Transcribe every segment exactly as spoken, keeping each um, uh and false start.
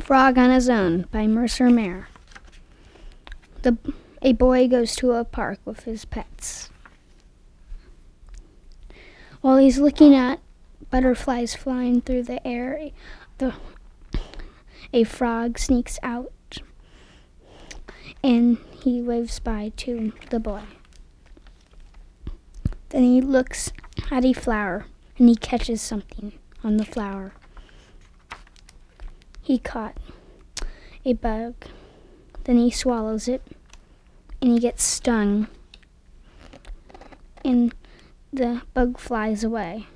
Frog on His Own by Mercer Mayer. The, a boy goes to a park with his pets. While he's looking at butterflies flying through the air, the, a frog sneaks out and he waves bye to the boy. Then he looks at a flower and he catches something on the flower. He caught a bug. Then he swallows it and he gets stung and the bug flies away.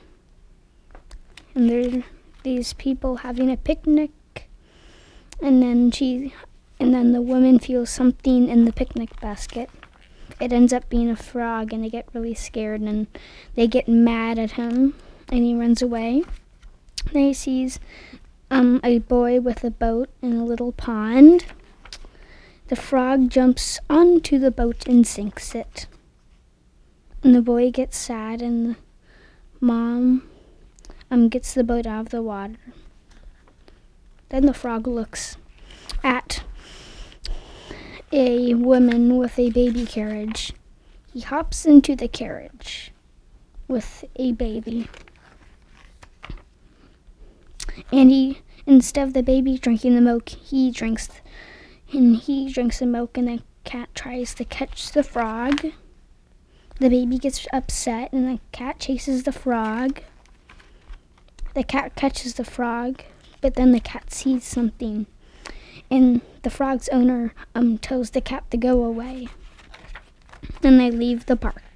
And there are these people having a picnic, and then she and then the woman feels something in the picnic basket. It ends up being a frog, and they get really scared and they get mad at him and he runs away. Then he sees um, a boy with a boat in a little pond. The frog jumps onto the boat and sinks it. And the boy gets sad and the mom um, gets the boat out of the water. Then the frog looks at a woman with a baby carriage. He hops into the carriage with a baby. And he, instead of the baby drinking the milk, he drinks, and he drinks the milk, and the cat tries to catch the frog. The baby gets upset, and the cat chases the frog. The cat catches the frog, but then the cat sees something, and the frog's owner um tells the cat to go away. Then they leave the park.